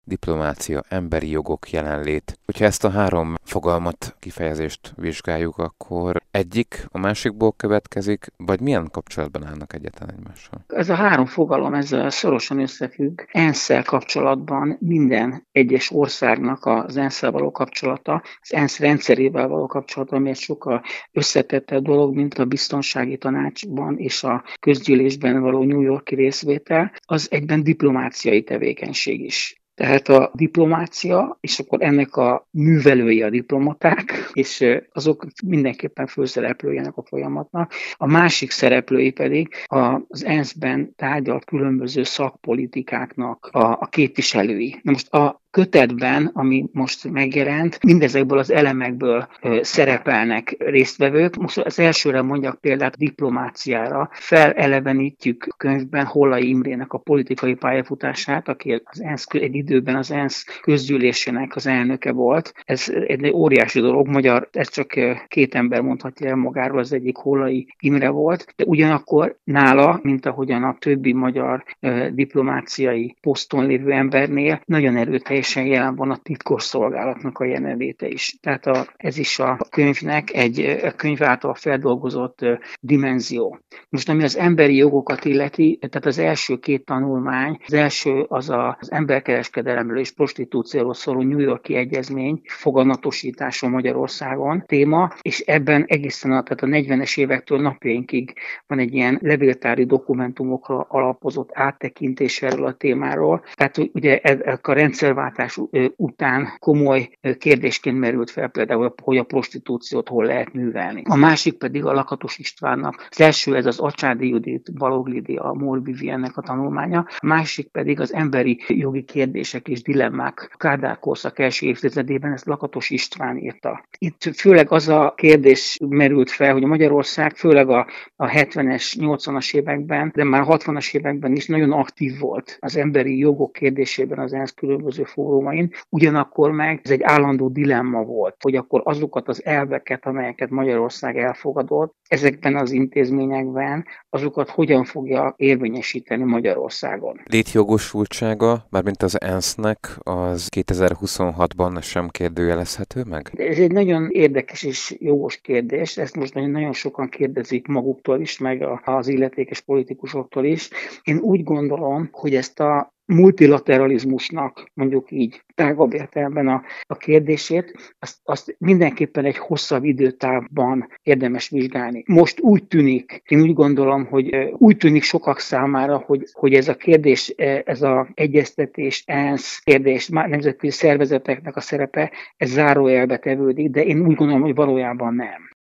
diplomácia, emberi jogok, jelenlét. Hogyha ezt a három fogalmat, kifejezést vizsgáljuk, akkor egyik a másikból következik, vagy milyen kapcsolatban állnak egyáltalán egymással? Ez a három fogalom ezzel szorosan összefügg. ENSZ-szel kapcsolatban minden egyes országnak az ENSZ-szel való kapcsolata, az ENSZ rendszerével való kapcsolata, ami egy sokkal összetettebb dolog, mint a biztonsági tanácsban és a közgyűlésben való New York-i részvétel, az egyben diplomáciai tevékenység is. Tehát a diplomácia, és akkor ennek a művelői a diplomaták, és azok mindenképpen főszereplői ennek a folyamatnak. A másik szereplői pedig az ENSZ-ben tárgyalt különböző szakpolitikáknak a képviselői. Na most a kötetben, ami most megjelent, mindezekből az elemekből szerepelnek résztvevők. Most az elsőre mondjak példát diplomáciára. Felelevenítjük a könyvben Hollai Imrének a politikai pályafutását, aki egy időben az ENSZ közgyűlésének az elnöke volt. Ez egy óriási dolog, ez csak két ember mondhatja el magáról, az egyik Hollai Imre volt, de ugyanakkor nála, mint ahogyan a többi magyar diplomáciai poszton lévő embernél, nagyon erőteljes jelen van a titkosszolgálatnak a jelenléte is. Tehát ez is a könyvnek a könyv által feldolgozott dimenzió. Most ami az emberi jogokat illeti, tehát az első két tanulmány, az első az emberkereskedelemről és prostitúcióról szóló New York-i egyezmény foganatosítása Magyarországon téma, és ebben egészen tehát a 40-es évektől napjainkig van egy ilyen levéltári dokumentumokra alapozott áttekintés erről a témáról. Tehát ugye a rendszerváltás után komoly kérdésként merült fel például, hogy a prostitúciót hol lehet művelni. A másik pedig a Lakatos Istvánnak. Az első ez az Acsádi Judit, Balogh Lídia, a Mór Viviennek a tanulmánya, a másik pedig az emberi jogi kérdések és dilemmák Kádár korszak első évtizedében, ezt Lakatos István írta. Itt főleg az a kérdés merült fel, hogy Magyarország főleg a 70-es, 80-as években, de már a 60-as években is nagyon aktív volt az emberi jogok kérdésében az ENSZ különböző fórumain, ugyanakkor meg ez egy állandó dilemma volt, hogy akkor azokat az elveket, amelyeket Magyarország elfogadott, ezekben az intézményekben, azokat hogyan fogja érvényesíteni Magyarországon. Létjogosultsága, mármint az ENSZ-nek, az 2026-ban sem kérdőjelezhető meg? Ez egy nagyon érdekes és jogos kérdés, ezt most nagyon sokan kérdezik maguktól is, meg az illetékes politikusoktól is. Én úgy gondolom, hogy ezt a multilateralizmusnak, mondjuk így tágabb értelemben a kérdését, azt mindenképpen egy hosszabb időtávban érdemes vizsgálni. Most én úgy gondolom, hogy úgy tűnik sokak számára, hogy ez a kérdés, ez az egyeztetés, ENSZ kérdés, nemzetközi szervezeteknek a szerepe, ez zárójelbe tevődik, de én úgy gondolom, hogy valójában nem.